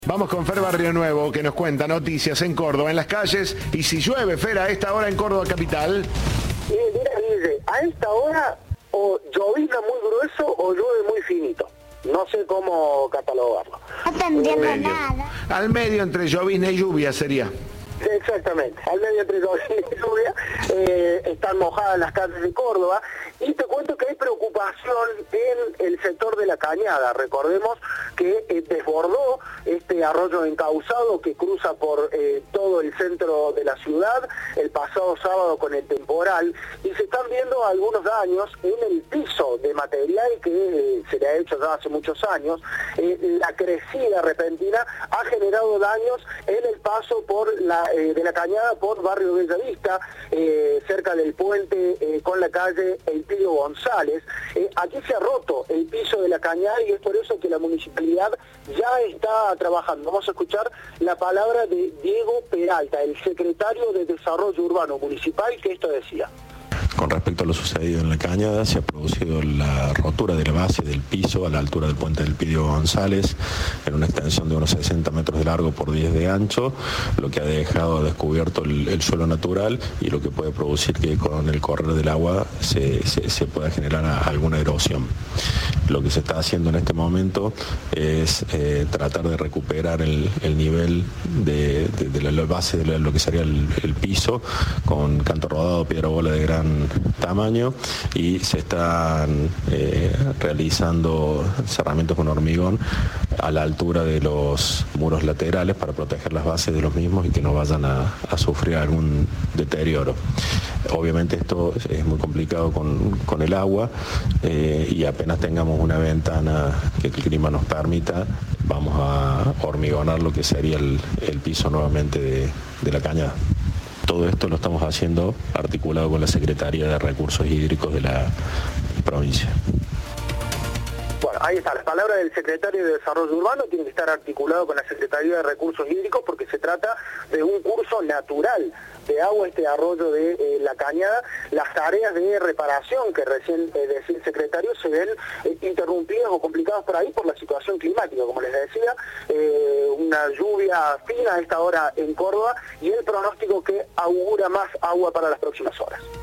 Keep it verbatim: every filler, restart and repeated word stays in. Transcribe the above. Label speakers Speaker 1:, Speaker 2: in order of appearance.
Speaker 1: Vamos con Fer Barrio Nuevo, que nos cuenta noticias en Córdoba, en las calles, y si llueve, Fer, a esta hora en Córdoba capital.
Speaker 2: Eh, mira, Guille, a esta hora o llovizna muy grueso o llueve muy finito. No sé cómo catalogarlo.
Speaker 3: No te entiendo
Speaker 1: Medio.
Speaker 3: nada.
Speaker 1: Al medio entre llovizna y lluvia sería.
Speaker 2: Exactamente, al medio entre llovizna y lluvia, eh, están mojadas las calles de Córdoba, y te cuento que hay preocupación en el sector de La Cañada. Recordemos que eh, desbordó este arroyo encauzado que cruza por eh, todo el centro de la ciudad el pasado sábado con el temporal, y se están viendo algunos daños en el piso de material que eh, se le ha hecho ya hace muchos años. Eh, la crecida repentina ha generado daños en el paso por la Eh, de La Cañada por Barrio Bellavista, eh, cerca del puente eh, con la calle Elpidio González. Eh, aquí se ha roto el piso de La Cañada y es por eso que la municipalidad ya está trabajando. Vamos a escuchar la palabra de Diego Peralta, el secretario de Desarrollo Urbano Municipal, que esto decía.
Speaker 4: Con respecto a lo sucedido en La Cañada, se ha producido la rotura de la base del piso a la altura del puente del Elpidio González, en una extensión de unos sesenta metros de largo por diez de ancho, lo que ha dejado descubierto el, el suelo natural y lo que puede producir que con el correr del agua se, se, se pueda generar alguna erosión. Lo que se está haciendo en este momento es eh, tratar de recuperar el, el nivel de, de, de la base de lo que sería el, el piso, con canto rodado, piedra bola de gran tamaño, y se están eh, realizando cerramientos con hormigón a la altura de los muros laterales para proteger las bases de los mismos y que no vayan a, a sufrir algún deterioro. Obviamente esto es muy complicado con, con el agua eh, y apenas tengamos una ventana que el clima nos permita, vamos a hormigonar lo que sería el, el piso nuevamente de, de La Cañada. Todo esto lo estamos haciendo articulado con la Secretaría de Recursos Hídricos de la provincia.
Speaker 2: Bueno, ahí está, la palabra del secretario de Desarrollo Urbano tiene que estar articulado con la Secretaría de Recursos Hídricos porque se trata de un curso natural de agua, este arroyo de eh, La Cañada. Las tareas de reparación que recién eh, decía el secretario se ven eh, interrumpidas o complicadas por ahí por la situación climática, como les decía, eh, una lluvia fina a esta hora en Córdoba y el pronóstico que augura más agua para las próximas horas.